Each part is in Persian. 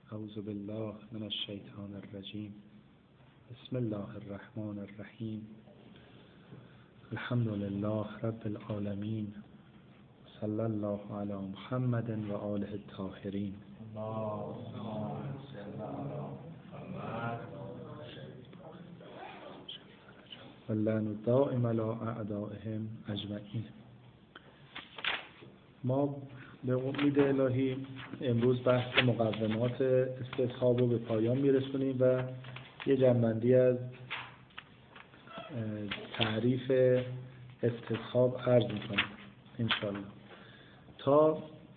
اعوذ بالله من الشیطان الرجیم. بسم الله الرحمن الرحیم. الحمد لله رب العالمین. صلی الله علی محمد و آله الطاهرین. واللعن الدائم علی اعدائهم اجمعین. ما به امید الهی امروز بحث مقومات استصحاب رو به پایان میرسونیم و یه جنبندی از تعریف استصحاب عرض میکنیم انشالله. تا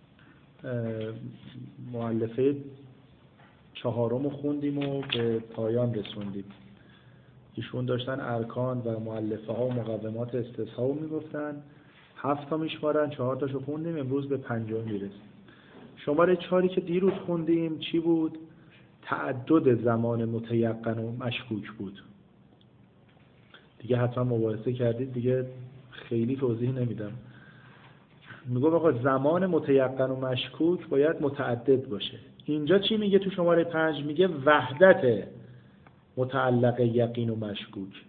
مؤلفه 4 رو خوندیم و به پایان رسوندیم. ایشون داشتن ارکان و مؤلفه ها و مقومات استصحاب میگفتن. 7 تا میشمارن، 4 تاشو خوندیم، امروز به 5 میرسیم. شماره 4 که دیروز خوندیم چی بود؟ تعدد زمان متیقن و مشکوک بود. دیگه حتما مباحثه کردید، دیگه خیلی توضیح نمیدم. میگم آقا زمان متیقن و مشکوک باید متعدد باشه. اینجا چی میگه تو شماره 5؟ میگه وحدت متعلق یقین و مشکوک.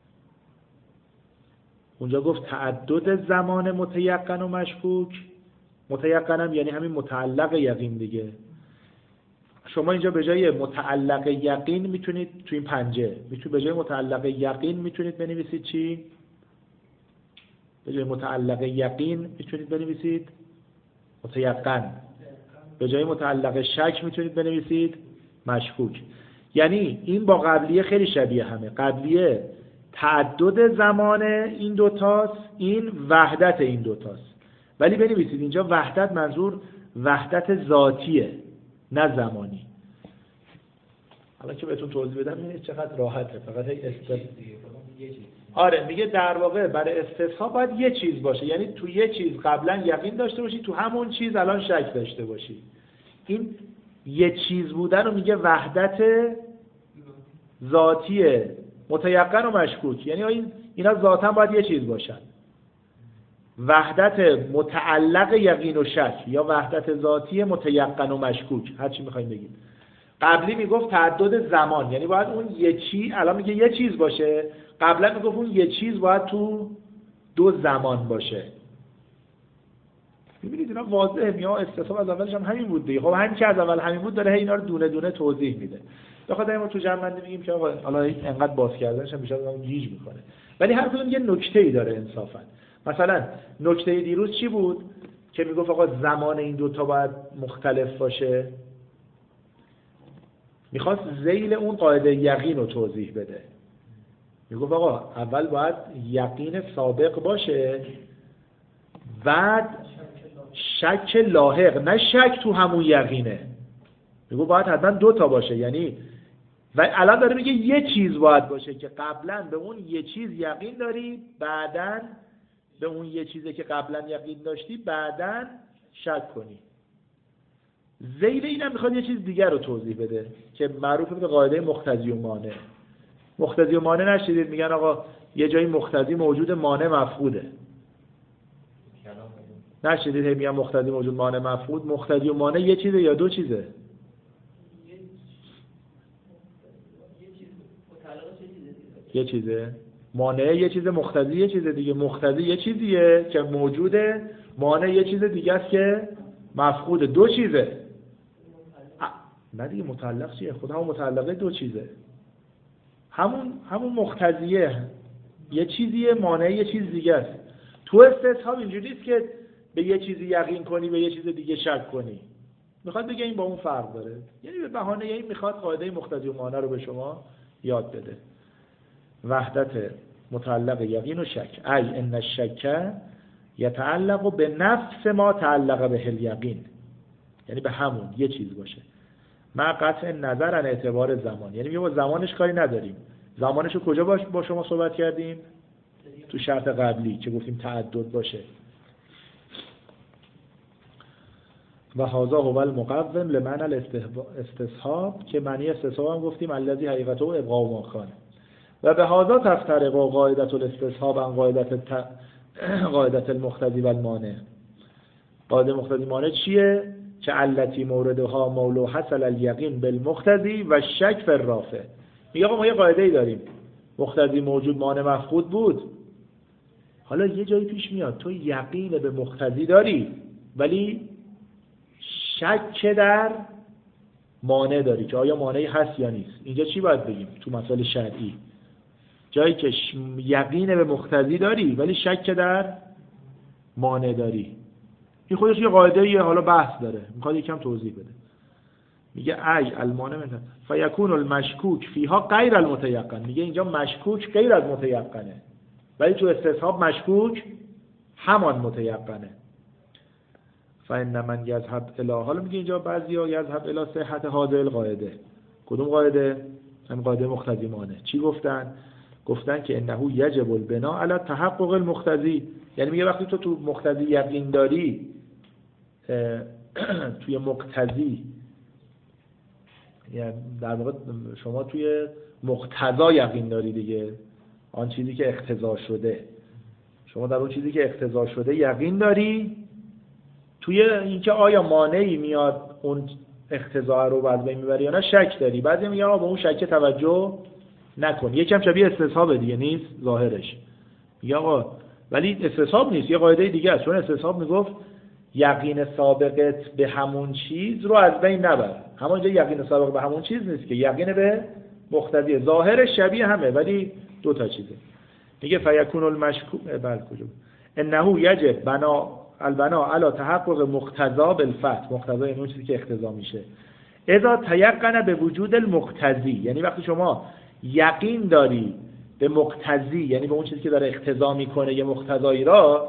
اونجا گفت تعدد زمان متیقن و مشکوک. متیقن هم یعنی همین متعلق یقین دیگه. شما اینجا به جای متعلق یقین میتونید تو این پنجه به جای متعلق یقین میتونید بنویسید چی؟ به جای متعلق یقین میتونید بنویسید متیقن. به جای متعلق شک میتونید بنویسید مشکوک. یعنی این با قبلیه خیلی شبیه همه. قبلیه تعدد زمان این دوتاست، این وحدت این دوتاست. ولی بنویسید اینجا وحدت منظور وحدت ذاتیه نه زمانی. حالا که بهتون توضیح بدم این چقدر راحته. فقط آره میگه در واقع برای استصحاب باید یه چیز باشه. یعنی تو یه چیز قبلا یقین داشته باشی، تو همون چیز الان شک داشته باشی. این یه چیز بودن رو میگه وحدت ذاتیه متیقن و مشکوک. یعنی اینا ذاتاً باید یه چیز باشن. وحدت متعلق یقین و شک یا وحدت ذاتی متیقن و مشکوک، هر چی می‌خوایم بگیم. قبلی میگفت تعدد زمان، یعنی باید اون یه چیز، الان میگه یه چیز باشه. قبلا میگفت اون یه چیز باید تو 2 زمان باشه. می‌بینید اینا واضحه. میاد استصحاب از اولش هم همین بود دیگه. خب همین که از اول همین بود داره اینا رو دونه دونه توضیح میده. بخاطر ما تو جمع میگیم که آقا حالا اینقدر باز کردنش هم بیشتر اون گیج میکنه. ولی هر کدوم یه نکته‌ای داره انصافا. مثلا نکته دیروز چی بود که میگفت آقا زمان این دوتا باید مختلف باشه؟ میخواست ذیل اون قاعده یقین رو توضیح بده. میگفت آقا اول باید یقین سابق باشه، بعد شک لاحق، نه شک تو همون یقینه. میگفت باید حتما 2 تا باشه. یعنی و الان داره میگه یه چیز باید باشه که قبلا به اون یه چیز یقین داری، بعدن به اون یه چیزی که قبلا یقین داشتی بعدن شک کنی. ذیل اینم میخواد یه چیز دیگر رو توضیح بده که معروف به قاعده مقتضی و مانع. مقتضی و مانع نشدید میگن آقا یه جایی مقتضی موجود مانع مفقوده. نشدید میگن مقتضی موجود مانع مفقود. مقتضی و مانع یه چیزه یا 2 چیزه؟ یه چیزه. مانع یه چیزه، مقتضی یه چیزه دیگه. مقتضی یه چیزیه که موجوده، مانع یه چیز دیگه است که مفقوده. 2 چیزه. نه دیگه متعلق چیه؟ خود همون متعلقه 2 چیزه. همون مقتضیه یه چیزیه، مانع یه چیز دیگه است. تو استصحاب اینجوری است که به یه چیزی یقین کنی به یه چیز دیگه شک کنی. میخواد بگه این با اون فرق داره. یعنی به بهانه این میخواد قاعده مقتضی و مانع رو به شما یاد بده. وحدت متعلق یقین و شک. ای ان الشک یتعلق به نفس ما تعلق به الیقین. یعنی به همون یه چیز باشه. مع قطع نظر عن اعتبار زمان. یعنی ما زمانش کاری نداریم. زمانش رو کجا با شما صحبت کردیم؟ تو شرط قبلی که گفتیم تعدد باشه. و هذا هو المقوم لمعنى الاستصحاب که معنی استصحاب هم گفتیم الذی حقیقته ابقاء ما کان. و به هذا تفترق قاعده الاستصحاب عن قاعده المقتضی و المانع. قاعده مقتضی مانع چیه؟ که علتی موردها مولو حصل الیقین بالمقتضی و شک فی الرافع. میگه آقا ما یه قاعده‌ای داریم، مقتضی موجود مانع مفقود بود. حالا یه جایی پیش میاد تو یقین به مقتضی داری ولی شک در مانع داری که آیا مانعی هست یا نیست. اینجا چی باید بگیم تو مسائل شرعی؟ جایی که یقین به مقتضی داری ولی شک در مانع داری، این خودش یه قاعده‌ایه، حالا بحث داره، میخواد یکم توضیح بده. میگه ای المانع مثلا فیکون المشکوک فیها غیر المتیقن. میگه اینجا مشکوک غیر از متیقنه ولی تو استصحاب مشکوک همان متیقنه. فإن من یذهب الی، حالا میگه اینجا بعضیا یذهب الی صحت هذه القاعده. کدوم قاعده؟ هم قاعده مقتضی مانع. چی گفتن که انه یجب البناء علی تحقق المقتضی. یعنی میگه وقتی تو مقتضی یقین داری، توی مقتضی، یعنی در واقع شما توی مقتضا یقین داری دیگه، آن چیزی که اقتضا شده، شما در اون چیزی که اقتضا شده یقین داری، توی اینکه آیا مانعی میاد اون اقتضا رو از بین میبره یا نه شک داری. بعضی میگن آقا به اون شک توجه نکن، یکم شبیه استصحاب دیگه نیست ظاهرش. میگه آقا ولی استصحاب نیست، یه قاعده دیگه است، چون استصحاب میگفت یقین سابقت به همون چیز رو از بین نبر. همونجا یقین سابق به همون چیز نیست که یقین به مقتضی، ظاهرش شبیه همه ولی دو تا چیزه. میگه فیکون المشکوک کجا انه یجب البنا علی تحقق مقتضا بالفتح. مقتضا یعنی اون چیزی که اقتضا میشه. اذا تیقن به وجود المقتضی، یعنی وقتی شما یقین داری به مقتضی، یعنی به اون چیزی که داره اقتضا میکنه یه مقتضایی را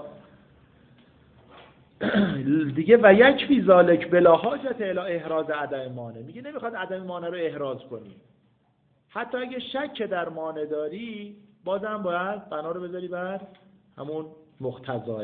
دیگه، و یک فی ذالک بلا حاجت الی احراز عدم مانع. میگه نمیخواد عدم مانع رو احراز کنی، حتی اگه شک در مانع داری بازم باید بنا رو بذاری بر همون مقتضاه.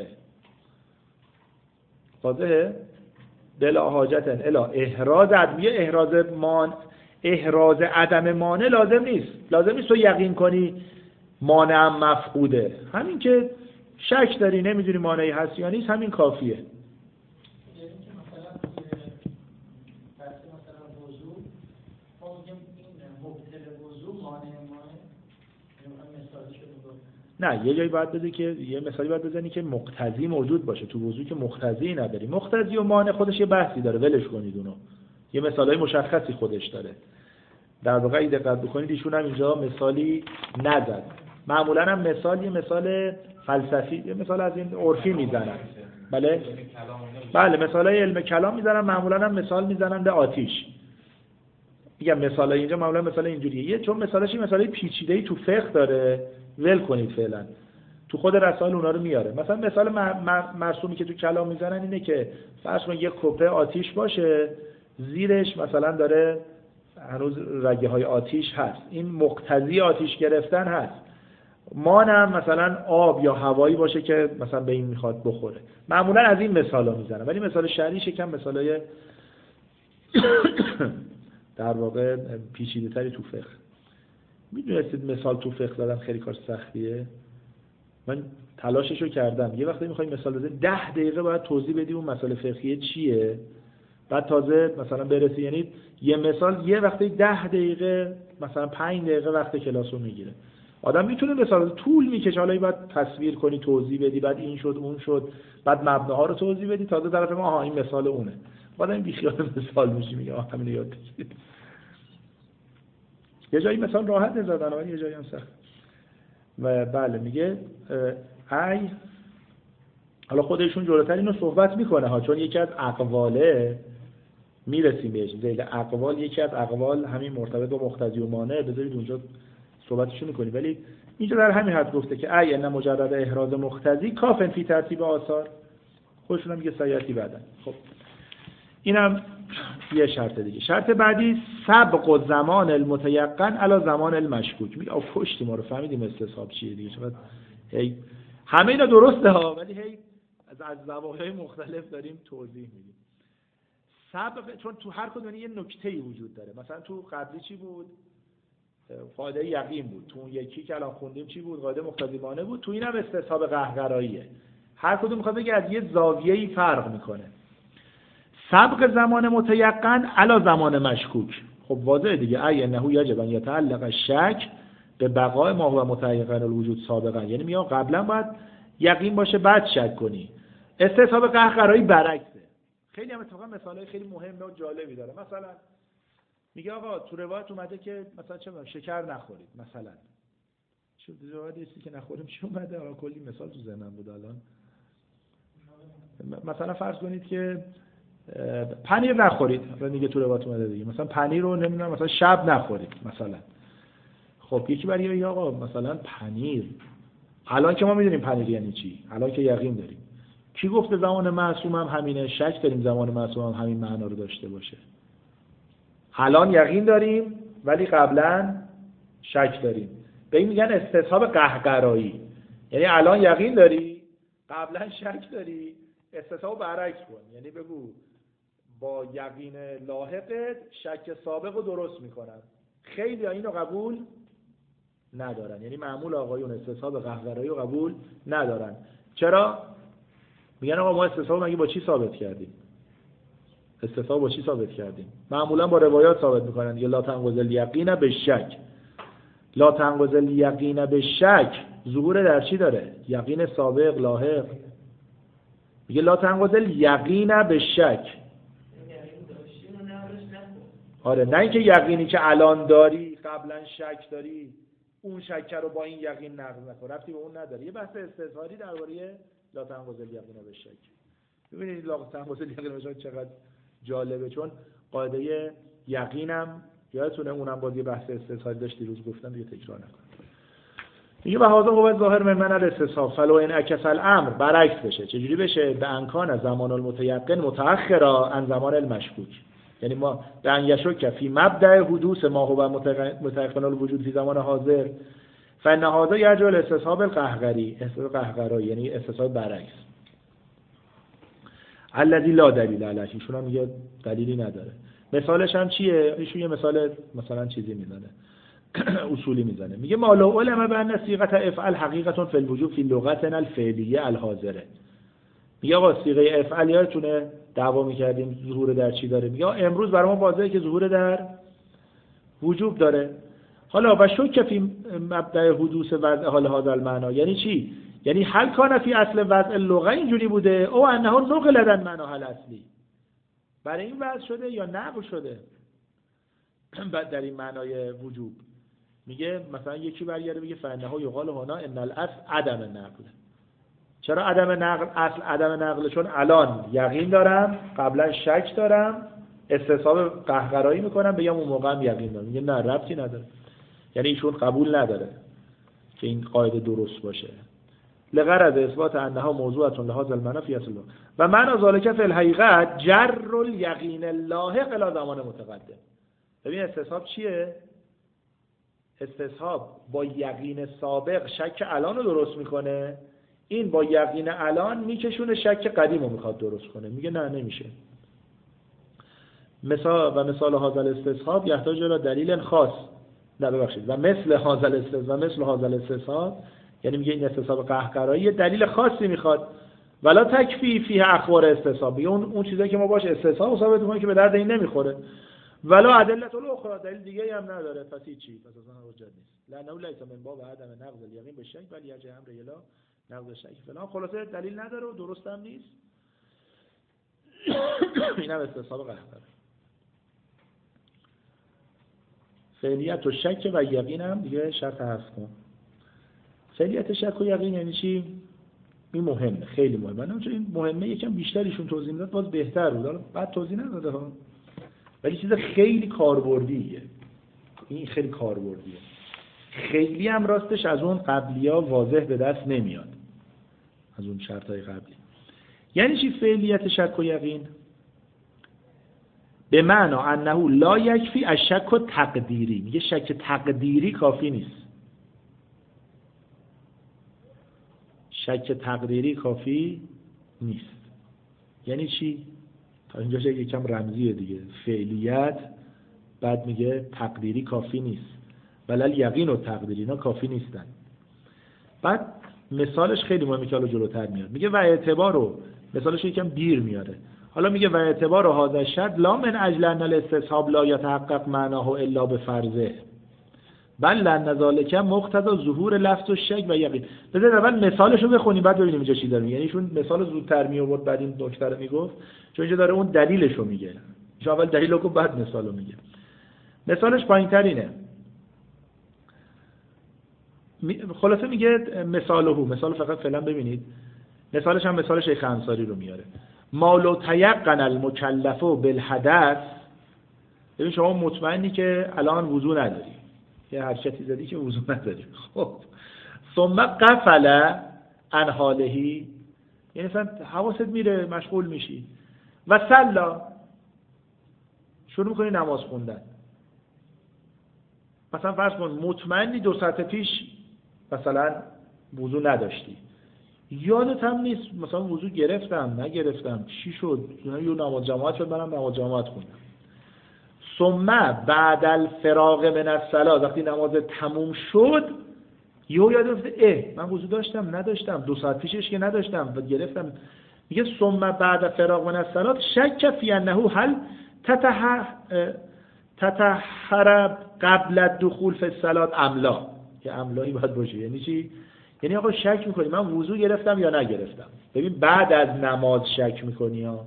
واضحه؟ بلا حاجت الی احراز عدم. احراز عدم مانع لازم نیست تو یقین کنی مانع هم مفقوده، همین که شک داری نمیدونی مانعی هست یا نیست همین کافیه. نه یه جایی باید بده که یه مثالی باید بزنی که مقتضی موجود باشه. تو وضو که مقتضی نداری. مقتضی و مانع خودش یه بحثی داره، ولش کنید اونو، یه مثالای مشخصی خودش داره. در واقع اگه دقت بکنید ایشون هم اینجا مثالی نزد. معمولا هم یه مثال فلسفی، یه مثال از این عرفی میزنن. بله مثالای علم کلام میزنن، معمولا هم مثال میزنن به آتش. میگم مثالای اینجا معمولا مثال اینجوریه، چون مثالش مثالای پیچیده‌ای تو فقه داره، ول کنید فعلا. تو خود رسائل اونا رو میاره. مثلا مثال مرسومی که تو کلام میزنن اینه که فرض کن یه کپه آتش باشه، زیرش مثلا داره هنوز رگه های آتش هست، این مقتضی آتش گرفتن هست. مانم مثلا آب یا هوایی باشه که مثلا به این میخواد بخوره. معمولا از این مثالا میزنن، ولی مثال شرعی شکم مثالای در واقع پیچیده تری تو فقه. میدونستید مثال تو فقه دادن خیلی کار سختیه؟ من تلاششو کردم. یه وقتی میخوای مثال بزنی 10 دقیقه باید توضیح بدی اون مسئله فقهیه چیه، بعد تازه مثلا برسی. یعنی یه مثال یه وقتی 10 دقیقه مثلا 5 دقیقه وقت کلاسو میگیره. آدم میتونه مثال طول میکشه، حالا باید تصویر کنی، توضیح بدی، بعد این شد اون شد، بعد مبناها رو توضیح بدی، تازه طرف ما این مثال اونه. آدم بیخیال مثال میشی، میگه همین رو یاد بگیر. یه جایی مثال راحت نزدن ولی یه جایی هم سخت. و بله میگه حالا خودشون جلوتر اینو صحبت میکنه ها، چون یکی از اقواله میرسیم بهش. ذیل اقوال یکی از اقوال همین مرتبط با مقتضی و مانع، بذارید اونجا صحبتشون میکنیم. ولی اینجا در همین حد گفته که ان مجرد احراز مقتضی کافن فی ترتیب آثار. خودشون هم میگه سیاتی بعدن. خب اینم یه شرط دیگه. شرط بعدی سبق زمان المتیقن علی زمان المشکوک. میگه پشت ما رو فهمیدیم استصحاب چیه دیگه. شاید هی همه اینا درسته ها، ولی هی از زواهر مختلف داریم توضیح میدیم. سبق، چون تو هر کدوم یه نکته‌ای وجود داره. مثلا تو قبلی چی بود؟ قاعده یقین بود. تو اون یکی که الان خوندیم چی بود؟ قاعده مقتضی مانع بود. تو اینم استصحاب قهقراییه. هر کدوم میخواد بگه از یه زاویه‌ای فرق میکنه. سبق زمان متیقن علی زمان مشکوک. خب واضحه دیگه، ای انه یجب ان یتعلق الشک به بقای ما هو متیقن الوجود سابقا، یعنی میگم قبلا باید یقین باشه بعد شک کنی. استصحاب قهقرایی برعکسه. خیلی هم اتفاقا مثالای خیلی مهمه و جالبی داره. مثلا میگه آقا تو روایت اومده که مثلا چه میگم شکر نخورید، مثلا چه روایتی هستی که نخوریم چی اومده؟ آقا کلی مثال تو ذهنم بود الان. مثلا فرض کنید که پنیر نخورید، مثلا دیگه تو روایت اومده دیگه، مثلا پنیر رو نمیدونم مثلا شب نخورید مثلا. خب یکی برای میگه آقا مثلا پنیر، الان که ما میدونیم پنیر یعنی چی، الان که یقین داریم، کی گفته زمان معصوم هم همینه؟ شک داریم زمان معصوم هم همین معنا رو داشته باشه. الان یقین داریم ولی قبلا شک داریم. به این میگن استصحاب قهقرایی. یعنی الان یقین داری قبلا شک داری، استصحاب برعکس کن. یعنی بگو با یقین لاحقت شک سابق رو درست میکنن. خیلی اینو قبول ندارن، یعنی معمول آقایون استصحاب قهقرایی رو قبول ندارن. چرا؟ میگن آقا ما استصحاب مگه با چی ثابت کردیم؟ استصحاب با چی ثابت کردیم؟ معمولا با روایات ثابت میکنن دیگه. لا تنقض الیقین بالشک، لا تنقض الیقین بالشک ظهور در چی داره؟ یقین سابق لاحق. میگه لا تنقض الیقین بالشک. آره، نه اینکه یقینی که الان داری قبلا شک داری اون شک رو با این یقین نقض نکن، ربطی به اون نداره. یه بحث استظهاری درباره لا تنقض الیقین بالشک. ببینید لا تنقض الیقین بالشک چقدر جالبه، چون قاعده یقینم یادتونه اونم باز یه بحث استظهاری داشت دیروز گفتم دیگه تکرار نکنم. میگه به هذا هو ظاهر من الاستصحاب فلو ان عکس الامر، برعکس بشه. چجوری بشه؟ به امکان از زمان المتیقن متأخرا عن زمان المشکوک. یعنی ما به ان یشک فی مبدأ حدوث ما هو متیقن الوجود فی زمان حاضر فان هذا یرجع الاستصحاب القهقری، استصحاب قهقرایی یعنی استصحاب برعکس. الذی لا دلیل علیه، ایشون هم میگه دلیلی نداره. مثالش هم چیه؟ ایشون یه مثال مثلا چیزی میزنه اصولی میزنه، میگه ما لو علم بان صیغه افعل حقیقتا فی الوجود فی لغتنا الفعلیه الحاضره. میگه آقا صیغه افعل یادتونه دعوا میکردیم ظهور در چی داره؟ میگه امروز برای ما واضحه که ظهور در وجوب داره. حالا و شک فی مبدأ حدوث وضع حال هذا المعنی یعنی چی؟ یعنی هل کان فی اصل وضع اللغه اینجوری بوده او انه نقل لدن معنا حل اصلی، برای این وضع شده یا نقل شده بعد در این معنای وجوب. میگه مثلا یکی برگرده بگه فانه یقال هنا ان الاصل عدم نقل. چرا عدم نقل؟ اصل عدم نقل چون الان یقین دارم قبلا شک دارم، استصحاب قهقرایی میکنم بگم اون موقع هم یقین دارم. میگه نه ربطی نداره، یعنی ایشون قبول نداره که این قاعده درست باشه. لغرض اثبات انها موضوعه لهذا المعنى فی اصل و معنی ذلك فی الحقیقت جر الیقین اللاحق الی زمان متقدم. ببین استصحاب چیه؟ استصحاب با یقین سابق شک الان رو درست میکنه، این با یقین الان میکشونه شک قدیم رو میخواد درست کنه. میگه نه نمیشه. مثال هذا الاستصحاب یحتاج الی دلیل خاص، نه ببخشید و مثل هذا الاستصحاب یعنی میگه این استصحاب قهقرایی دلیل خاصی میخواد. ولا تکفی فیه اخبار استصحاب، میگه اون چیزایی که ما باش استصحاب ثابت میکنیم که به درد این نمیخوره. ولا ادله الاخرى، دلیل دیگه هم نداره. پس چی؟ پس اصلا حجت نیست. لانه لیس من باب عدم نقض الیقین بالشک بل یرجع امر الی نقض الشک فلان. خلاصه دلیل نداره و درست هم نیست. اینم استصحاب قهقرایی. فعلیت و شک و یقین هم دیگه شرط حذف کن. فعلیت شک و یقین یعنی چی؟ این مهمه، خیلی مهمه. نه چون این مهمه یکم بیشترشون توضیح میداد باز بهتر بود. حالا بعد توضیح نداده ها. ولی چیز خیلی کاربردیه. این خیلی کاربردیه. خیلی هم راستش از اون قبلی‌ها واضح به دست نمیاد. از اون شرط‌های قبلی. یعنی چی فعلیت شک و یقین؟ به معنی انه لا یکفی الشک تقدیری. میگه شک تقدیری کافی نیست. شک تقدیری کافی نیست. یعنی چی؟ تا اینجا یکم رمزیه دیگه. فعلیت بعد میگه تقدیری کافی نیست. ولل یقین و تقدیری اینا کافی نیستن. بعد مثالش خیلی مهمه که حالا جلوتر میاد. میگه و اعتبار رو مثالش یکم دیر میاره. حالا میگه و اعتبار هذا الشرط لا من اجل ان الاستصحاب لا يتحقق معناه الا بفرضه بل لان ذلك مقتضی ظهور لفظ و شک و یقین. بذار اول مثالشو بخونیم بعد ببینیم اینجا چی داره میگه. یعنی ایشون مثال زودتر می آورد بعد این نکته رو میگفت، چون اینجا داره اون دلیلشو میگه. ایشون اول دلیلو گفت بعد مثالو میگه. مثالش پایینتر اینه. خلاصه میگه مثال فقط فعلا ببینید. مثالش هم مثال شیخ انصاری رو میاره. ما لو تیقن المکلف بالحدث. ببین شما مطمئنی که الان وضو نداری، یه حرکتی زدی که وضو نداری، خب ثم غفل عن حاله، یعنی مثلا حواست میره مشغول میشی و صلا شروع میکنی نماز خوندن. مثلا فرض کن مطمئنی 2 ساعت پیش مثلا وضو نداشتی، یادت هم نیست مثلا وضو گرفتم نگرفتم چی شد، یه نماز جماعت شد برام نماز جماعت خوندم. ثم بعد الفراغ من الصلاه، وقتی نماز تموم شد یادت افتاد من وضو داشتم نداشتم، 2 ساعت پیشش که نداشتم و گرفتم. میگه ثم بعد فراغ من الصلاه شک فی انه هل تطهر قبل الدخول فی الصلاه ام لا، که املایی باید باشه. یعنی چی؟ یعنی آقا شک میکنی من وضو گرفتم یا نگرفتم. ببین بعد از نماز شک میکنی ها.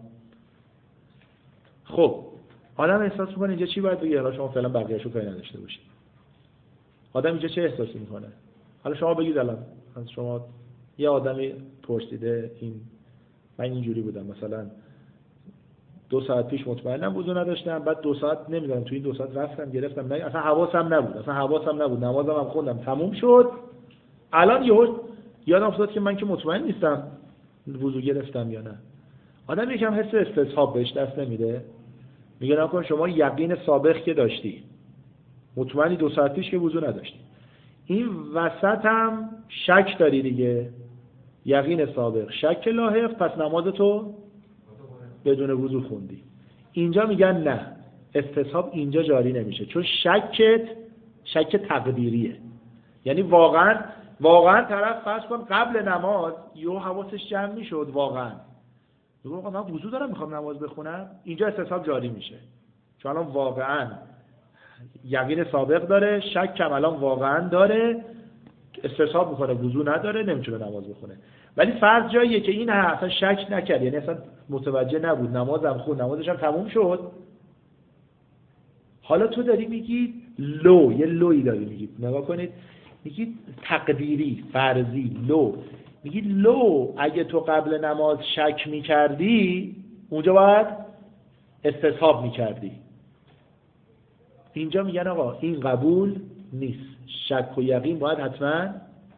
خب آدم احساس میکنه اینجا چی باید بگه؟ حالا شما فعلا بقیه‌شو کاری نداشته باشید. آدم اینجا چه احساسی میکنه؟ حالا شما بگید الان شما یه آدمی پرسیده من اینجوری بودم مثلا 2 ساعت پیش مطمئنم وضو نداشتم، بعد 2 ساعت نمیدونم تو این 2 ساعت رفتم گرفتم، نه اصلا حواسم نبود نمازم هم خوندم تموم شد، الان یادم افتاد که من که مطمئن نیستم وضو گرفتم یا نه. آدم یکم حس استصحاب بهش دست نمیده، میگه نکن شما یقین سابق که داشتی، مطمئنی 2 ساعت پیش که وضو نداشتی، این وسط هم شک داری دیگه، یقین سابق شک لاحق، پس نمازتو بدون وضو خوندی. اینجا میگن نه، استصحاب اینجا جاری نمیشه، چون شک تقدیریه. یعنی واقعا طرف فرض کن قبل نماز یهو حواسش جمع میشد، واقعا میگه آقا من وضو دارم میخوام نماز بخونم، اینجا استصحاب جاری میشه، چون الان واقعا یقین سابق داره، شک هم الان واقعا داره، استصحاب میکنه وضو نداره نمیتونه نماز بخونه. ولی فرض جاییه که این اصلا شک نکرد، یعنی اصلا متوجه نبود، نمازم خوند، نمازش هم تموم شد. حالا تو داری میگی یه لویی داری میگی، نگاه کنید، میگی تقدیری فرضی میگی اگه تو قبل نماز شک میکردی اونجا باید استصحاب میکردی. اینجا میگن آقا این قبول نیست، شک و یقین باید حتما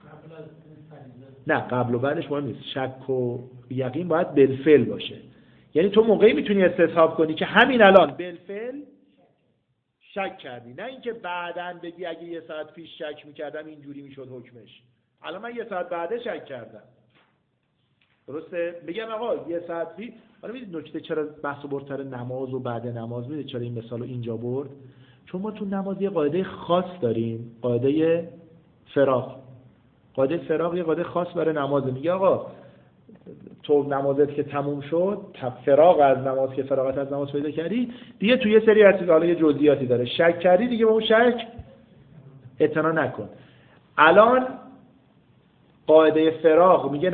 نه قبل و بعدش مهم نیست، شک و یقین باید بالفعل باشه. یعنی تو موقعی میتونی استصحاب کنی که همین الان بالفعل شک کردی، نه اینکه بعداً بگی اگه 1 ساعت پیش شک میکردم اینجوری میشد حکمش، الان من 1 ساعت بعد شک کردم. درسته؟ بگم آقا 1 ساعت پیش. حالا میدید نکته چرا بحث برتر نماز و بعد نماز، میدید چرا این مثالو اینجا برد؟ چون ما تو نماز یه قاعده خاص داریم، قاعده فراغ. قاعده فراغ یه قاعده خاص برای نمازه. میگه آقا تو نمازت که تموم شد، فراغ از نماز که فراغت از نماز پیدا کردی دیگه، تو یه سری از حالا یه جزئیاتی داره، شک کردی دیگه به اون شک اعتنا نکن. الان قاعده فراغ میگه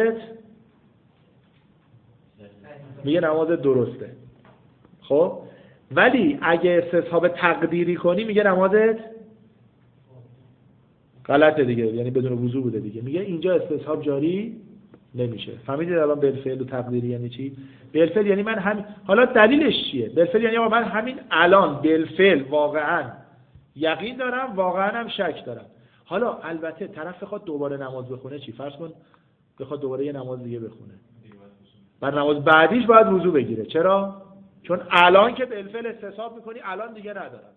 نمازت درسته. خب ولی اگه استصحاب تقدیری کنی میگه نمازت غلطه دیگه، یعنی بدون وضو بوده دیگه، میگه اینجا استصحاب جاری نمیشه. فهمیدید الان بالفعل و تقدیری یعنی چی؟ بالفعل یعنی من حالا دلیلش چیه؟ بالفعل یعنی آقا من همین الان بالفعل واقعا یقین دارم، واقعا هم شک دارم. حالا البته طرف بخواد دوباره نماز بخونه چی؟ فرض کن بخواد دوباره یه نماز دیگه بخونه، بر نماز بعدیش باید وضو بگیره. چرا؟ چون الان که بالفعل استصحاب میکنی الان دیگه ندارم.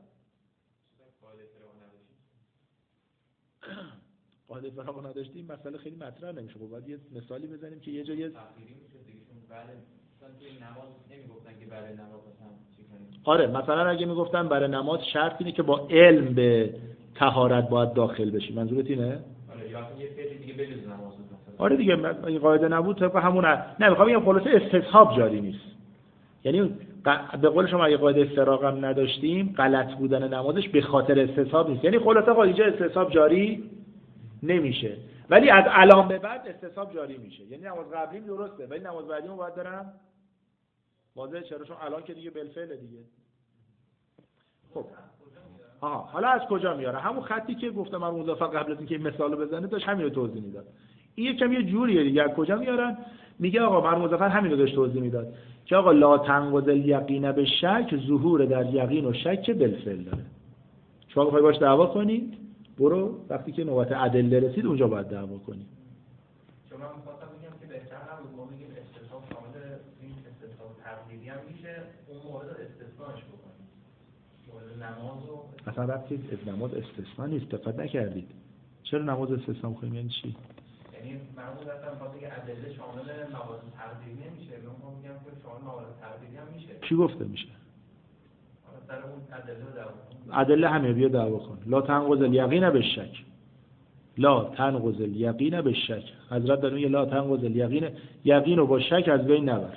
قاعده فراغ نداشتیم مسئله خیلی مطرح نمیشه. خب باید یه مثالی بزنیم که یه جایی تغییری میشه دیگه، چون مثلا توی نماز نمیگفتن که برای نماز هم چی کنیم. آره مثلا اگه میگفتن برای نماز شرط اینه که با علم به طهارت باید داخل بشی، منظورت اینه؟ آره یا یه فعلی دیگه بجز نماز مثلا. آره دیگه این قاعده نبود طبق همون. نه میخوام بگم خلاصه استصحاب جاری نیست. یعنی به قول شما اگه قاعده فراغ هم نداشتیم غلط بودن نمازش به خاطر استصحاب نیست. یعنی خلاصه آقا اینجا استصحاب جاری نمیشه، ولی از الان به بعد استصحاب جاری میشه. یعنی نماز قبلیم درسته ولی نماز بعدیمو باید برم واضحه. چرا؟ چون الان که دیگه بالفعل دیگه. خب حالا از کجا میاره؟ همون خطی که گفتم من مضافه قبل از اینکه این مثالو بزنه داشت همین رو توضیح میداد. این یکم یه جوریه دیگه. از کجا میارن؟ میگه آقا من مضافه همین رو داشت توضیح میداد که آقا لا تنقض الیقین به شک، ظهور در یقین و شک بالفعل داره. شما بخوای باش دعوا کنی برو وقتی که نوبت ادله رسید اونجا باید دعوا کنی. شما می‌خواستم بگم که بهتر نبود ما بگیم استثناء شامل این استثناء تقدیری هم میشه، اون مورد استثناءش بکنیم. مورد نماز و اصلا ربطی نماز استثناء نیست. دقت نکردید. چرا نماز استثناء می‌خوایم؟ یعنی چی؟ یعنی معمولا مثلا وقتی که ادله شامل موارد تقدیری نمیشه، من میگم که شامل موارد تقدیری هم میشه. کی گفته میشه؟ سر اون ادله دعوا کن. ادله همه بیا دعوا کن. لا تنقض الیقین بالشک. لا تنقض الیقین بالشک. حضرت داره میگه لا تنقض الیقین، یقین رو با شک از بین نبر.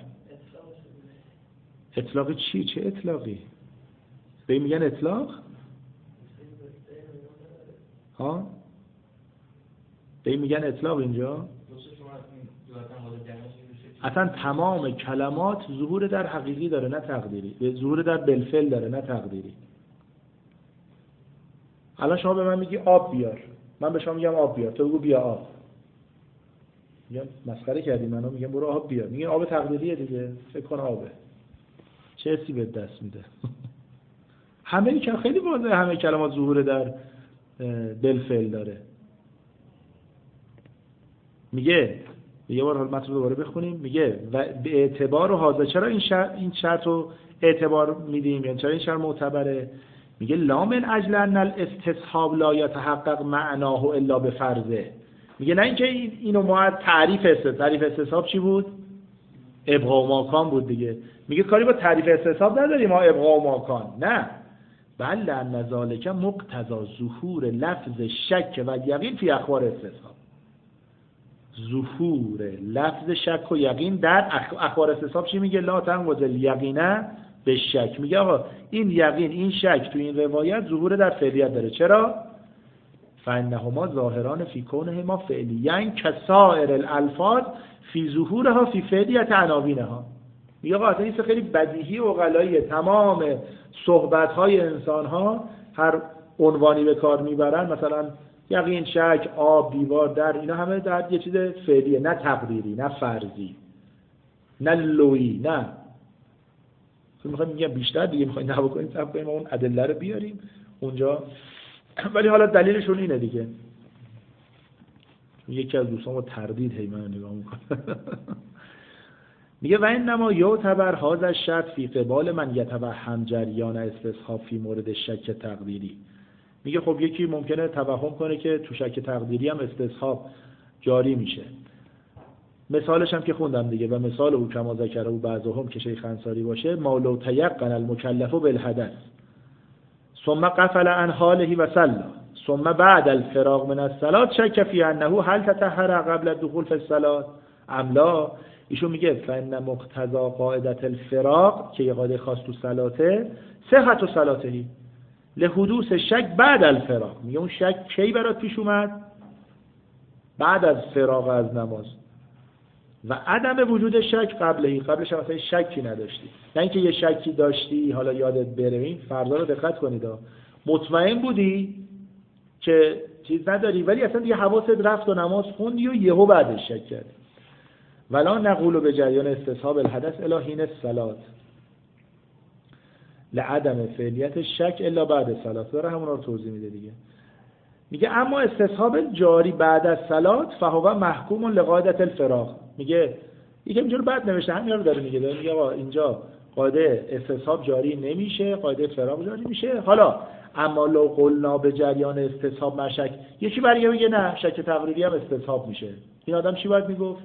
اطلاق چی؟ چه اطلاقی؟ به این میگن اطلاق؟ ها؟ به این میگن اطلاق اینجا؟ اصلا تمام کلمات ظهور در حقیقی داره نه تقدیری، ظهور در بالفعل داره نه تقدیری. الان شما به من میگی آب بیار، من به شما میگم آب بیار، تو بگو بیا آب. میگم مسخره کردی منو، میگم برو آب بیار. میگن آب تقدیریه دیگه، فکر کن آبه. چه حسی به دست میده؟ خیلی واضحه همه کلمات ظهور در بالفعل داره. میگه یه بار متن رو دوباره بخونیم. میگه و به اعتبار و حاضر، چرا این شرط رو اعتبار میدیم؟ یعنی چرا این شرط معتبره؟ میگه لا من اجل ان الاستصحاب لا يتحقق معناه الا بفرضه. میگه نه اینکه اینو ما تعریف استصحاب چی بود؟ ابقاء ماکان بود دیگه. میگه کاری با تعریف استصحاب نداریم ما ابقاء ماکان، نه، بل ان ذلک مقتضی ظهور لفظ شک و یقین فی اخبار استصحاب. ظهور لفظ شک و یقین در اخبار استصحاب چی میگه؟ لا تنقض الیقین به شک. میگه آقا این یقین، این شک تو این روایت ظهور در فعلیت داره. چرا؟ فانهما ظاهران فی کونهما فعلیین کسائر الالفاظ فی ظهورها فی فعلیت عناوینها. میگه آقا اصلا این خیلی بدیهی و عقلاییه. تمام صحبت‌های انسان‌ها هر عنوانی به کار میبرن، مثلا یقین، شک، آب، دیوار، در، اینا همه در یه چیز فعلیه، نه تقدیری، نه فرضی، نه لویی، نه. میخوایم میگم بیشتر دیگه میخوایم دعوا کنیم، صبر کنیم اون ادله رو بیاریم اونجا. ولی حالا دلیلشون اینه دیگه. یکی از دوستامو تردید هی منو نگاه میکنه. میگه و انما یعتبر هذا الشرط فی قبال من یتوهم جریان استصحاب فی مورد شک تقدیری. میگه خب یکی ممکنه توهم کنه که تو شک تقدیری هم استصحاب جاری میشه. مثالش هم که خوندم دیگه، و مثال او کما ذکر او بعضهم که شیخ انصاری باشه، ما لو تیقن المکلف بالحدث ثم غفل عن حاله و صلى ثم بعد الفراغ من الصلاه شک فی انه هل تطهر قبل الدخول فی الصلاه ام لا. ایشون میگه فان مقتضى قاعده الفراغ که یه قاعده خاص تو صلاته، صحت صلاته لحدوث شک بعد الفراغ. میگه اون شک کی برات پیش اومد؟ بعد از فراغ از نماز. و عدم وجود شک قبلش اصلا شکی نداشتی، نه اینکه یه شکی داشتی حالا یادت بره. این فرضا رو دقت کنید، مطمئن بودی که چیز نداری ولی اصلا دیگه حواست رفت و نماز خوندی و یهو بعدش شک کردی. ولا نقول به جریان استصحاب الحدث الی حین الصلاه لعدم فعلیت شک الا بعد الصلاه. داره همون رو توضیح میده دیگه. میگه اما استصحاب جاری بعد از صلات فهو محکوم لقاعده الفراغ. میگه یکم اینجوری بعد نوشته، همین رو داره میگه. میگه آقا اینجا قاعده استصحاب جاری نمیشه، قاعده فراغ جاری میشه. حالا اما لو قلنا به جریان استصحاب مشک، یکی برگه میگه نه شک تقریری هم استصحاب میشه. این آدم چی باید میگفت؟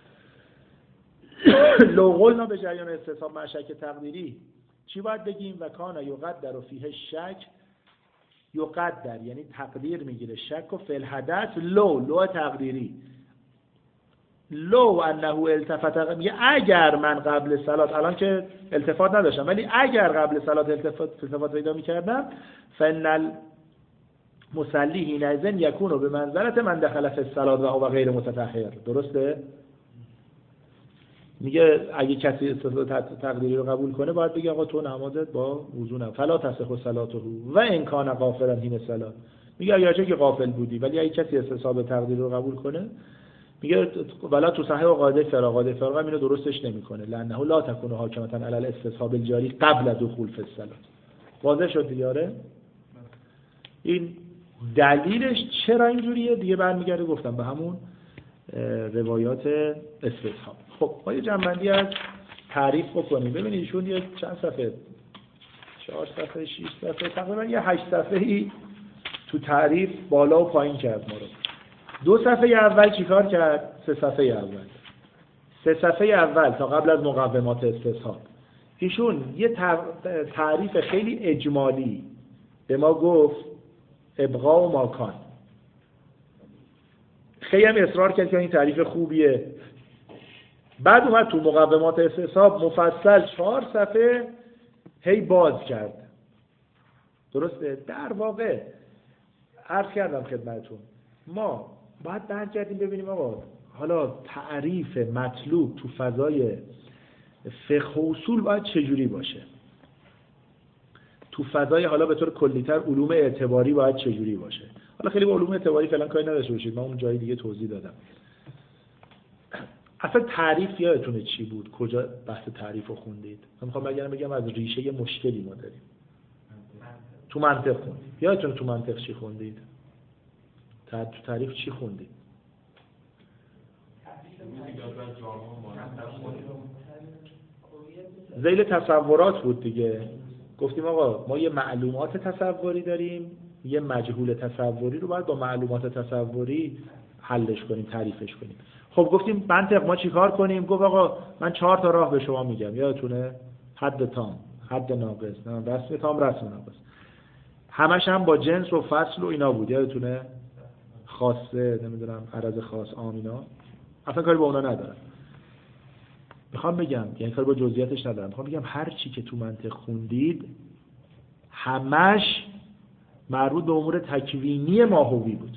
لو قلنا به جریان استصحاب مشک تقریری چی باید بگیم؟ و کان یقدر فیه شک، یقدر یعنی تقدیر میگیره شک و فی الحدث لو تقدیری، لو انه التفت، میگه اگر من قبل صلات، الان که التفات نداشتم ولی اگر قبل صلات التفات پیدا میکردم، فن المصلی حینئذ یکون به منزلت من دخل فی الصلاه و هو غیر متطهر. درسته؟ میگه اگه کسی استدلال تقدیری رو قبول کنه باید بگه آقا تو نمازت با وضو نه، فلا تصح صلاته و ان کان غافلا حین الصلاه. میگه اگرچه که غافل بودی ولی اگه کسی استصحاب تقدیری رو قبول کنه، میگه ولا تصحح قاعده فراغ اینو درستش نمیکنه، لانه لا تكون حاکمه علی الاستصحاب الجاری قبل دخول فی الصلاه. واضح شد دیگه؟ این دلیلش چرا اینجوریه دیگه برمیگرده گفتم به همون روایات استصحاب. خب ما یه جنبندی از تعریف بکنیم. ببینید ایشون یه چند صفحه، 4 صفحه 6 صفحه تقریبا یه 8 صفحه‌ای تو تعریف بالا و پایین کرد ما رو. 2 صفحه اول چیکار کرد؟ 3 صفحه اول. 3 صفحه اول تا قبل از مقومات استصحاب ایشون یه تعریف خیلی اجمالی به ما گفت، ابقاء و ماکان. خیلی هم اصرار کرد که این تعریف خوبیه. بعد اومد تو مقومات استصحاب مفصل 4 صفحه هی باز کرد. درسته؟ در واقع عرض کردم خدمتتون ما باید برگردیم ببینیم آقا حالا تعریف مطلوب تو فضای فقه و اصول باید چجوری باشه، تو فضای حالا به طور کلی‌تر علوم اعتباری باید چجوری باشه. حالا خیلی با علوم اعتباری فعلا کاری نداشته باشید، من اون جای دیگه توضیح دادم. اصلا تعریف یادتونه چی بود؟ کجا بحث تعریف رو خوندید؟ من میخوام بگم از ریشه مشکلی ما داریم. تو منطق خوندید. یادتونه تو منطق چی خوندید؟ تو تعریف چی خوندید؟ ذیل تصورات بود دیگه. گفتیم آقا ما یه معلومات تصوری داریم، یه مجهول تصوری رو باید با معلومات تصوری حلش کنیم، تعریفش کنیم. خب گفتیم منطق ما چیکار کنیم؟ گفت آقا من 4 تا راه به شما میگم. یادتونه؟ حد تام، حد ناقص، رسم تام، رسم ناقص. همش هم با جنس و فصل و اینا بود. یادتونه؟ خاصه، نمیدونم عرض خاص، آمینا. اصلا کاری با اونا ندارم. میخوام بگم یعنی کاری با جزئیاتش ندارم. میخوام بگم هر چی که تو منطق خوندید همش مربوط به امور تکوینی ماهوی بود.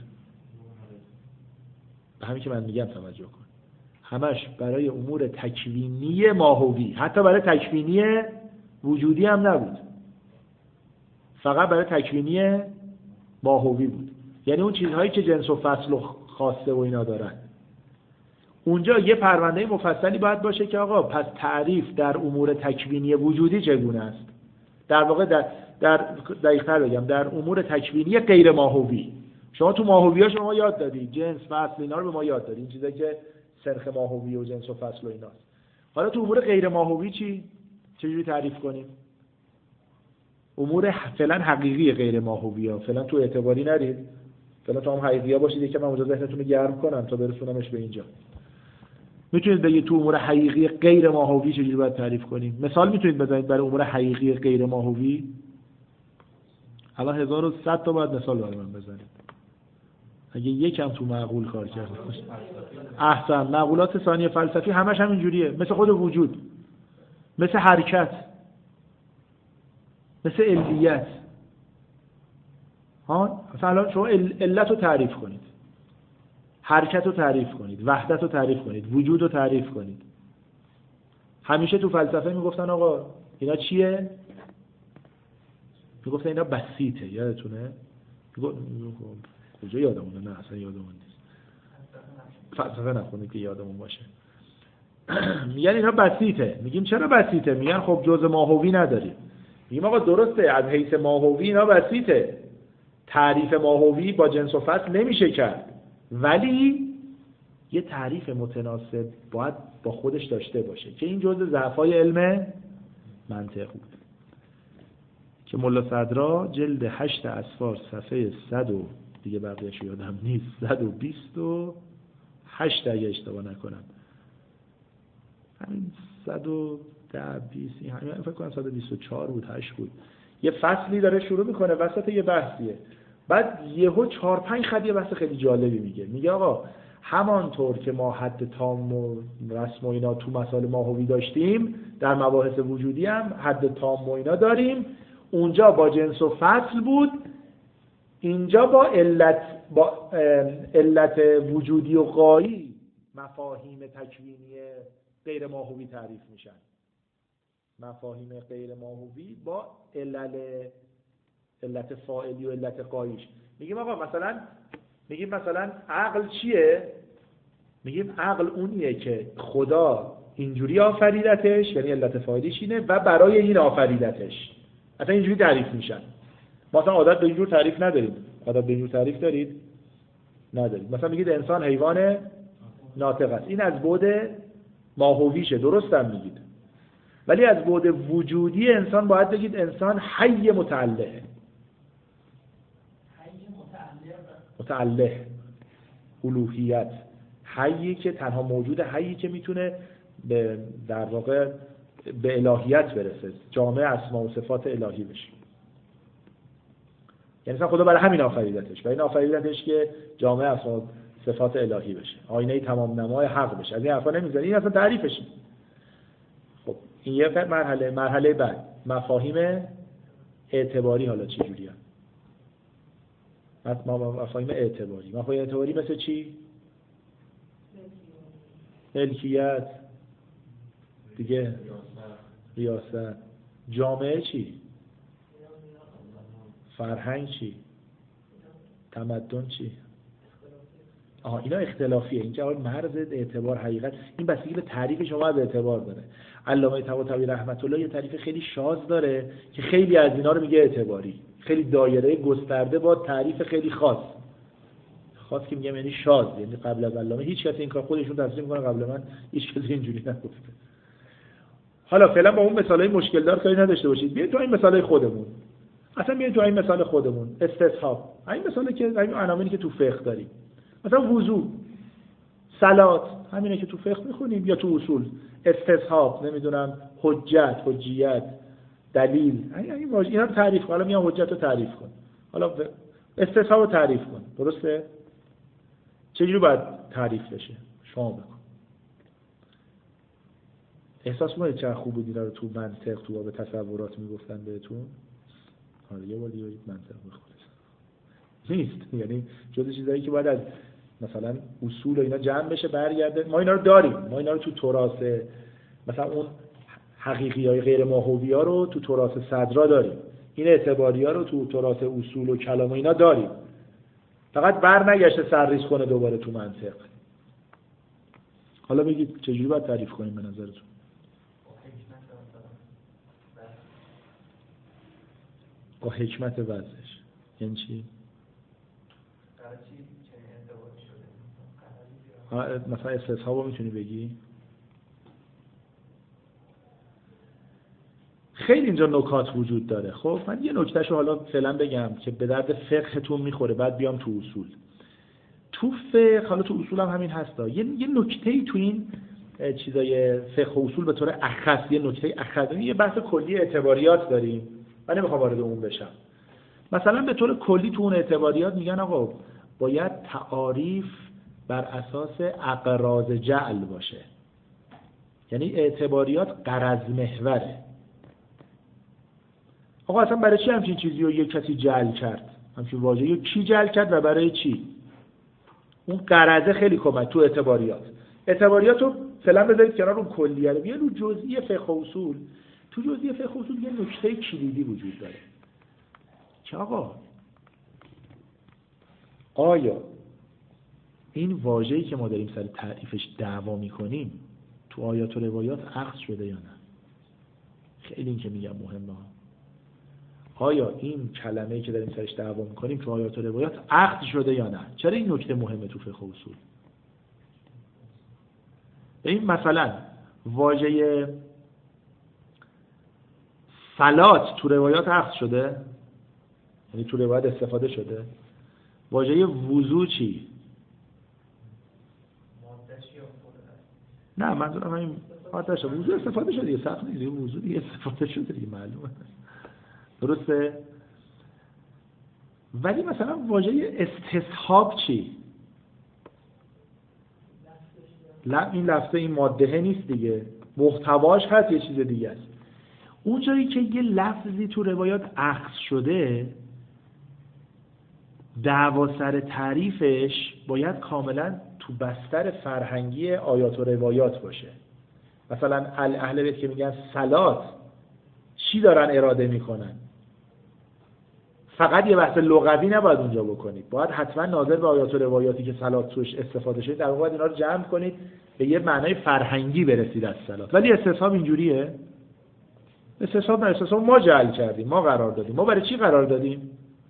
به همین که من میگم توجه کن. همش برای امور تکوینی ماهوی، حتی برای تکوینی وجودی هم نبود. فقط برای تکوینی ماهوی بود. یعنی اون چیزهایی که جنس و فصل و خاصه و اینا دارن. اونجا یه پرونده مفصلی باید باشه که آقا پس تعریف در امور تکوینی وجودی چگونه است؟ در واقع در دقیق‌تر بگم در امور تکوینی غیر ماهوی. شما تو ماهوی‌ها شما یاد دادی جنس، فصل اینا رو به ما یاد دادی، این چیزایی که سرخ ماهوی و جنس و فصل و ایناست. حالا تو امور غیر ماهوی چجوری تعریف کنیم؟ امور فعلا حقیقی غیر ماهوی‌ها فعلا تو اعتباری نرید. فعلا تو هم حقیقی‌ها باشید که من اونجا ذهنتون رو گرم کنم تا برسونمش به اینجا. میتونید بگید تو امور حقیقی غیر ماهوی چجوری باید تعریف کنیم؟ مثال میتونید بزنید برای امور حقیقی غیر ماهوی؟ الان 1100 تا باید مثال برای من بزنید. اگه یکم تو معقول کار کرده باشه. احسن. معقولات ثانی فلسفی همش هم اینجوریه، مثل خود وجود، مثل حرکت، مثل علیت. مثلا شما علت رو تعریف کنید، حرکت رو تعریف کنید، وحدت رو تعریف کنید، وجود رو تعریف کنید. همیشه تو فلسفه میگفتن آقا اینا چیه؟ میگفتن اینا بسیطه. یادتونه؟ کجا یادمونه؟ نه اصلا یادمون نیست. فلسفه نخونید که یادمون باشه. میگن اینا بسیطه. میگیم چرا بسیطه؟ میگن خب جزء ماهوی نداریم. میگیم آقا درسته از حیث ماهوی اینا بسیطه. تعریف ماهوی با جنس و فصل نمیشه کرد. ولی یه تعریف متناسب باید با خودش داشته باشه که این جزء ضعف‌های علم منطق بود که ملا صدرا جلد 8 اسفار صفحه 100 و دیگه بقیه‌اش یادم نیست 128 اگه اشتباه نکنم، همین 110 20 همین فکر کنم 124 بود 8 بود، یه فصلی داره شروع میکنه وسط یه بحثیه، بعد یهو 4-5 خط یه بحث خیلی جالبی میگه آقا همانطور که ما حد تام و رسم و اینا تو مسائل ماهوی داشتیم، در مباحث وجودی هم حد تام و اینا داریم. اونجا با جنس و فصل بود، اینجا با علت وجودی و غایی مفاهیم تکوینی غیر ماهوی تعریف میشن. مفاهیم غیر ماهوی با علت فاعلی و علت غاییش. میگیم آقا مثلا عقل چیه؟ میگیم عقل اونیه که خدا اینجوری آفریدتش، یعنی علت فاعلیش اینه و برای این آفریدتش. اصلا اینجوری تعریف میشن. ما اصلا عادت به اینجور تعریف نداریم. عادت به اینجور تعریف دارید؟ ندارید. مثلا میگید انسان حیوان ناطق است. این از بعد ماهویشه، درست هم میگید. ولی از بعد وجودی انسان باید بگید انسان حی متعلق. متعلق الوهیت، حیی که تنها موجود، حیی که میتونه در واقع به الهیت برسه، جامع اسما و صفات الهی بشه. یعنی مثلا خدا برای همین آفریدتش، و این آفریدتش که جامع اسما و صفات الهی بشه، آینه تمام نمای حق بشه. از این حرفا نمیذاره، این اصلا تعریفش. خب این یه مرحله بعد مفاهیم اعتباری. حالا چه جوریه مفاهیم اعتباری؟ مفاهیم اعتباری مثل چی؟ ملکیت دیگه، ریاست. جامعه چی؟ فرهنگ چی؟ تمدن چی؟ اینا اختلافیه. این که مرز اعتبار حقیقت، این بستگی به تعریف شما به اعتبار داره. علامه طباطبایی رحمت الله یه تعریف خیلی شاذ داره که خیلی از اینا رو میگه اعتباری، خیلی دایره گسترده با تعریف خیلی خاص که میگم یعنی شاذ، یعنی قبل از علامه هیچ کسی این کار، خودشون تصریح میکنه قبل من هیچ کسی اینجوری نگفته. حالا فعلا با اون مثالای مشکل دار کاری نداشته باشید، بیاید تو این مثالای خودمون. اصلا بیاید تو این مثال خودمون، استصحاب، این مثالی که این عناوینی که تو فقه داریم، مثلا وضو، صلات، همینه که تو فقه میخونیم یا تو اصول. استصحاب، نمیدونم، حجیت، دلیل، اینا رو تعریف کن. حالا میام حجت رو تعریف کن، حالا استصحاب رو تعریف کن. درسته؟ چجوری باید تعریف بشه؟ شما بکن. احساس کنید چقدر خوب بود اینا رو تو منطق، تو باب تصورات میگفتن بهتون. حالا یه بار دیگه منطق بخونید. نیست، یعنی جزء چیزایی که باید از مثلا اصول و اینا جمع بشه برگرده. ما اینا رو داریم، ما اینا رو تو تراث، مثلا اون حقیقی‌های غیر ماهوی‌ها رو تو تراث صدرا داریم، این اعتباری‌ها رو تو تراث اصول و کلام و اینا داریم. فقط برنگشته سرریز کنه دوباره تو منطق. حالا بگید چجوری باید تعریف کنیم به نظرتون؟ با حکمت وضعش. یعنی چی؟ مثلا استصحاب رو میتونی بگی؟ خیلی اینجا نکات وجود داره. خب من یه نکتهشو حالا فعلا بگم که به درد فقهتون میخوره، بعد بیام تو اصول. تو فقه، حالا تو اصول هم همین هستا، یه نکته‌ای تو این چیزای فقه و اصول به طور اخص، یه نکته اخص، یه بحث کلی اعتباریات داریم. من نمیخوام وارد اون بشم. مثلا به طور کلی تو اون اعتباریات میگن آقا باید تعاریف بر اساس اغراض جعل باشه. یعنی اعتباریات غرض محوره. آقا اصلا برای چی همچین چیزی رو یک کسی جعل کرد؟ همچین واژه‌ای رو کی جعل کرد و برای چی؟ اون غرضه خیلی کمک تو اعتباریات رو فعلا بذارید کنار، اون کلیه رو بیان رو جزئی فقه و اصول. تو جزئی فقه و اصول یه نکته کلیدی وجود داره که آیا این واژه‌ای که ما داریم سر تعریفش دعوا می‌کنیم تو آیات و روایات عقد شده یا نه؟ خیلی این که میگم مهمه. آیا این کلمه‌ای که داریم سرش دعوا می‌کنیم تو آیات و روایات عقد شده یا نه؟ چرا این نکته مهمه تو فقه و اصول؟ این مثلا واژه صلات تو روایات عقد شده؟ یعنی تو روایت استفاده شده؟ واژه وضو چی؟ نه منظورم همین آتش وضو استفاده شده، یه سخت نیست، وضو دیگه استفاده شده دیگه، معلومه. درسته؟ ولی مثلا واژه استصحاب چی؟ این لفظه این ماده نیست دیگه، محتواش هست یه چیز دیگه است. اون جایی که یه لفظی تو روایات اخذ شده، دعوا سر تعریفش باید کاملا تو بستر فرهنگی آیات و روایات باشه. مثلا اهل بیت که میگن صلات، چی دارن اراده میکنن؟ فقط یه بحث لغوی نباید اونجا بکنید، باید حتما ناظر به آیات و روایاتی که صلات توش استفاده شده در واقع اینا رو جمع کنید به یه معنای فرهنگی برسید از صلات. ولی استصحاب اینجوریه؟ استصحاب ما جعل کردیم، ما قرار دادیم. ما برای چی قرار دادیم؟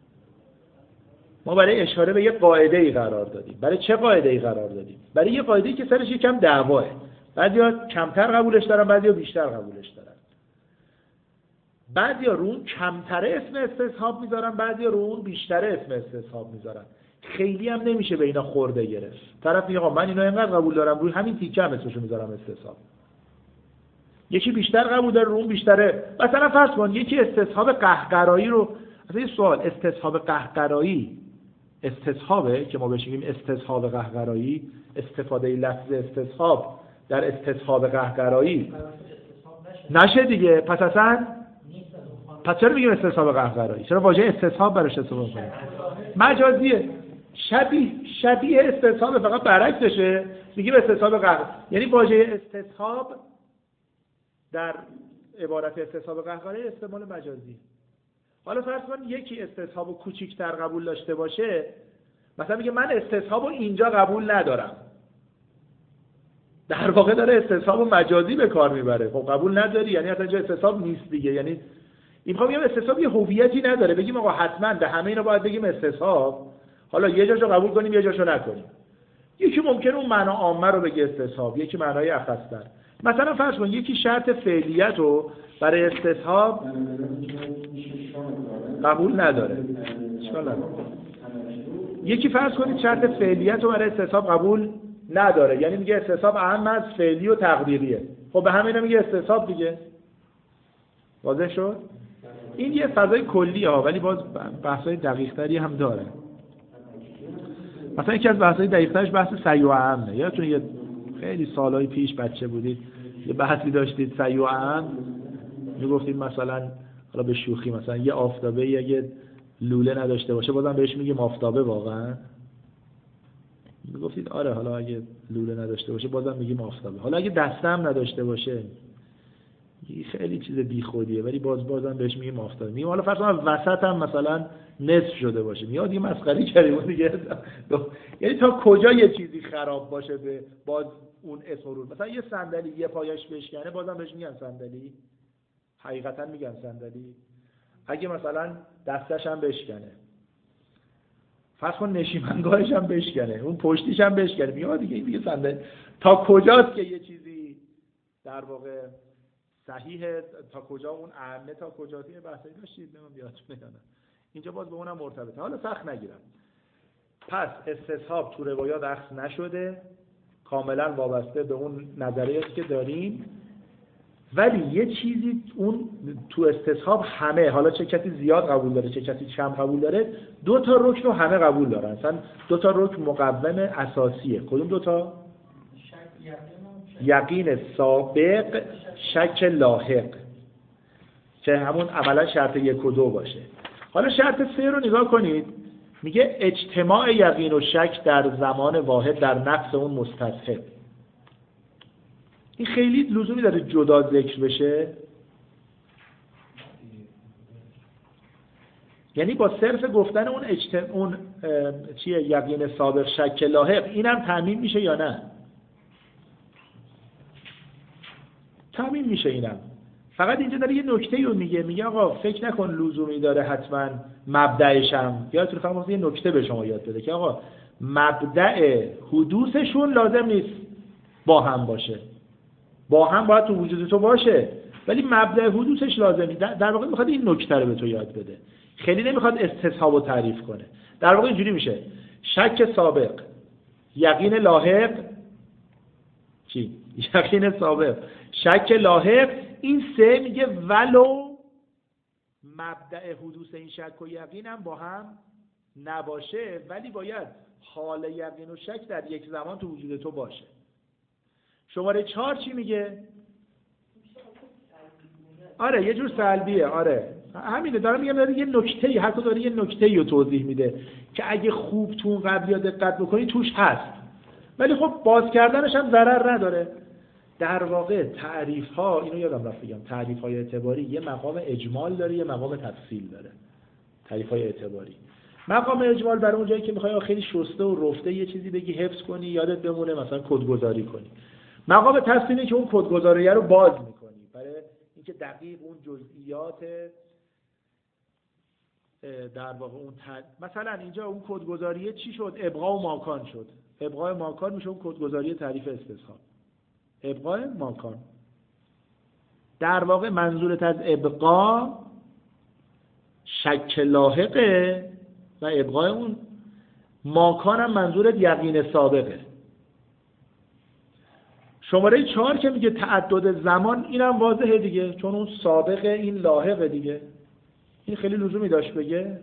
ما برای اشاره به یه قاعده‌ای قرار دادیم. برای چه قاعده‌ای قرار دادیم؟ برای یه قاعده‌ای که سرش یکم دعواه. بعضیا کمتر قبولش دارن، بعضیا بیشتر قبولش دارن. بعضیا رو اون کمتره اسم استصحاب میذارن، بعضیا رو اون بیشتره اسم استصحاب میذارن. خیلی هم نمیشه به اینا خورده گرفت. طرف میگه من اینا اینقدر قبول دارم، روی همین تیکه هم اسمشو میذارم استصحاب. یکی بیشتر قبول داره، رو اون بیشتره. مثلا فرض کن یکی استصحاب قهقرایی رو، مثلا یه سوال، استصحاب قهقرایی استصحابه که ما بهش میگیم استصحاب قهقرایی، استفاده لفظ استصحاب در استصحاب قهقرایی نشه دیگه. پس اصلا پس چرا میگیم استصحاب قهقرایی؟ چرا واژه استصحاب براش استفاده می‌کنیم؟ مجازیه، شبیه استصحاب، فقط برعکسشه، میگیم استصحاب قهقرایی. یعنی واژه استصحاب در عبارت استصحاب قهقرایی استعمال مجازی. حالا فرض کن یکی استصحابو کوچیک‌تر قبول داشته باشه، مثلا میگه من استصحابو اینجا قبول ندارم، در واقع داره استصحابو مجازی به کار میبره. خب قبول نداری یعنی اصلا جای استصحاب نیست دیگه. یعنی این میگم استصحاب یه هویتی نداره بگیم آقا حتما به همه اینا باید بگیم استصحاب، حالا یه جاشو قبول کنیم یه جاشو نکنیم. یکی ممکنه اون معنا عامه رو بگه استصحاب، یکی معنای اخص‌تر. مثلا فرض کن یکی شرط فعلیت رو برای استصحاب قبول نداره، اشکال نداره. یکی فرض کنید شرط فعلیت رو برای استصحاب قبول نداره، یعنی میگه استصحاب اهم از فعلی و تقدیریه. خب به همین میگه استصحاب دیگه. واضح شد؟ این یه فضای کلیه ها، ولی باز بحثای دقیق‌تری هم داره. مثلا یکی از بحثای دقیق‌ترش بحث سعی و عمله. یادتونه یه خیلی سالهای پیش بچه بودید یه بحثی داشتید سعی و عم، میگفتید مثلا حالا به شوخی مثلا یه آفتابه یه لوله نداشته باشه بازم بهش میگیم آفتابه. واقعا میگفتید آره حالا اگه لوله نداشته باشه بازم میگیم آفتابه. حالا اگه دسته هم نداشته باشه خیلی چیز بیخودیه ولی بازم بهش میگیم آفتابه. میگیم حالا فرض کن وسط هم مثلا نصف شده باشه، میاد یه مسخره کردیم دیگه. یعنی تا کجا یه چیزی خراب باشه به باز اون اسم رو. مثلا یه صندلی یه پایش بشکنه بازم بهش میگن صندلی، حقیقتا میگن صندلی. اگه مثلا دستش هم بشکنه، فرض کن نشیمنگاهش هم بشکنه، اون پشتیش هم بشکنه، میاد دیگه صندلی. تا کجاست که یه چیزی در واقع صحیحه، تا کجا اون اهمه، تا کجاست یه بحثی داشتید نمیدونم یادتونه یا نه. اینجا باز به اونم مرتبطه. حالا سخت نگیرم. پس استصحاب تو روایات اخذ نشده، کاملا وابسته به اون نظریاتی که داریم. ولی یه چیزی اون تو استصحاب همه، حالا چه کسی زیاد قبول داره چه کسی کم قبول داره، دو تا رکن رو همه قبول دارن. مثلا دو تا رکن مقوم اساسیه. کدوم دو تا؟ یقین سابق، شک لاحق، که همون عملا شرط 1 و 2 باشه. حالا شرط 3 رو نگاه کنید، میگه اجتماع یقین و شک در زمان واحد در نفس اون مستصحب. این خیلی لزومی داره جدا ذکر بشه؟ یعنی با صرف گفتن اون چیه یقین سابق شک لاحق اینم تامین میشه یا نه؟ تامین میشه اینم. فقط اینجا داره یه نکته رو میگه آقا فکر نکن لزومی داره حتما مبدأش هم. یادتونه فقط یه نکته به شما یاد بده که آقا مبدأ حدوثشون لازم نیست با هم باشه، با هم باید تو وجود تو باشه ولی مبدأ حدوثش لازم نیست. در واقع میخواد این نکته رو به تو یاد بده، خیلی نمیخواد استصحاب رو تعریف کنه. در واقع اینجوری میشه شک سابق، یقین لاحق، چی؟ یقین سابق، شک لاحق. این سه میگه ولو مبدأ حدوث این شک و یقین هم با هم نباشه ولی باید حال یقین و شک در یک زمان تو وجود تو باشه. شماره 4 چی میگه؟ آره یه جور سلبیه. آره همینه، دارم میگم داره یه نکته‌ای، حتی داره یه نکته‌ای رو توضیح میده که اگه خوب تو اون قبلی‌ها دقت بکنی توش هست، ولی خب باز کردنش هم ضرر نداره. در واقع تعریف‌ها، اینو یادم رفت بگم، تعریف‌های اعتباری یه مقام اجمال داره، یه مقام تفصیل داره. تعریف‌های اعتباری مقام اجمال برای اون جایی که می‌خوای خیلی شسته و رفته یه چیزی بگی حفظ کنی یادت بمونه، مثلا کدگذاری کنی. مقام تفصیلی که اون کدگذاریه رو باز می‌کنی برای اینکه دقیق اون جزئیات در واقع اون مثلا اینجا اون کدگذاریه چی شد؟ ابقا و ماکان شد. ابقا و ماکان میشه اون کدگذاری تعریف استصحاب. ابقا ماکان در واقع منظورت از ابقا شک لاحقه و ابقای اون ماکان هم منظورت یقین سابقه. شماره 4 که میگه تعدد زمان، اینم واضحه دیگه، چون اون سابقه این لاحقه دیگه. این خیلی لزومی داشت بگه؟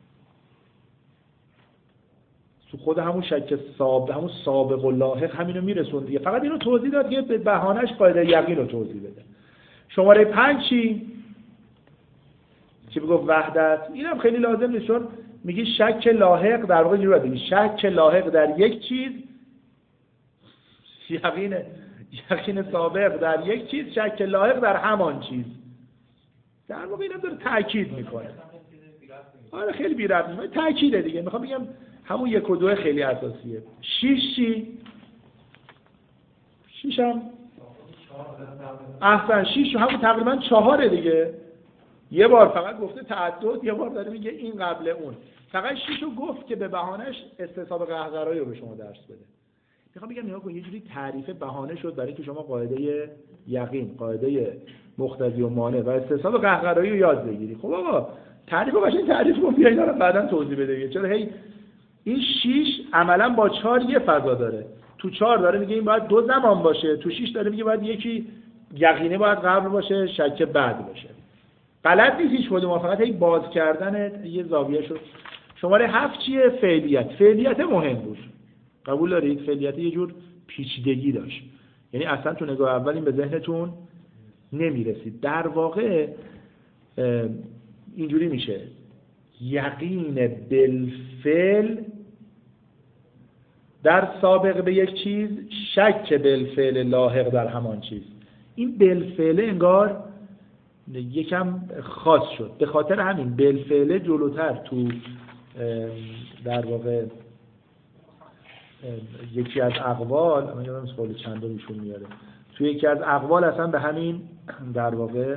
تو خود همون شک همون سابق و لاحق همینو میرسون دیگه، فقط اینو توضیح داد که به بهانه‌اش قاعده یقین رو توضیح بده. شماره 5 چی بگو؟ وحدت. اینم خیلی لازم نیست، چون میگی شک لاحق، در واقع جوری بگی شک لاحق در یک چیز، یقین سابق در یک چیز، شک لاحق در همان چیز. در واقع اینم داره تأکید میکنه. آره خیلی بی ربط میشه، تأکیده دیگه. میخوام بگم همون 1 و 2 خیلی اساسیه. 6 چی؟ 6 هم احسن، 6 همون تقریبا 4 دیگه. یه بار فقط گفته تعدد، یه بار داره میگه این قبل اون. فقط 6 رو گفت که به بهانه‌اش استصحاب قهقرایی رو به شما درس بده. میخوام بگم نگاه کن، یه جوری تعریف بهانه شد برای اینکه شما قاعده یقین، قاعده مقتضی و مانع و استصحاب قهقرایی رو یاد بگیری. خب آقا تعریفو قشنگ تعریف کن، بیا اینا رو بعداً توضیح بده. چرا هی این 6 عملاً با 4 یه فضا داره. تو 4 داره میگه این باید 2 زمان باشه، تو 6 داره میگه باید یکی یقینه باید قبل باشه، شک بعد باشه. غلط نیست هیچ کدوم، فقط هی باز کردن یه زاویه شد. شماره 7 چیه؟ فعلیت. فعلیت مهم بود. قبول دارید؟ فعلیت یه جور پیچیدگی داشت، یعنی اصلا تو نگاه اول این به ذهنتون نمیرسید. در واقع اینجوری میشه یقین بالفعل در سابق به یک چیز، شک بالفعل لاحق در همان چیز. این بالفعل انگار یکم خاص شد، به خاطر همین بالفعل جلوتر تو در واقع یکی از اقوال، من یادم سوال چند ایشون میاره، توی یکی از اقوال اصلا به همین در واقع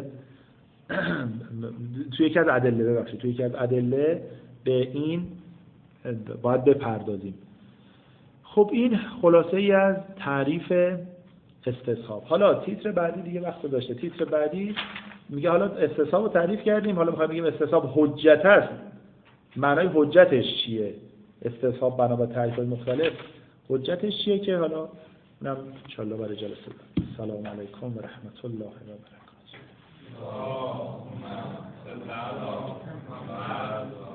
توی یکی از ادله به این باید بپردازیم. خب این خلاصه ای از تعریف استصحاب. حالا تیتر بعدی دیگه وقت داشته. تیتر بعدی میگه حالا استصحاب رو تعریف کردیم، حالا میخوایم بگیم استصحاب حجت است. معنای حجتش چیه؟ استصحاب بنا بر تعریف‌های مختلف حجتش چیه که حالا اونم ان شاء الله برای جلسه بعد. سلام علیکم و رحمت الله و برکاته.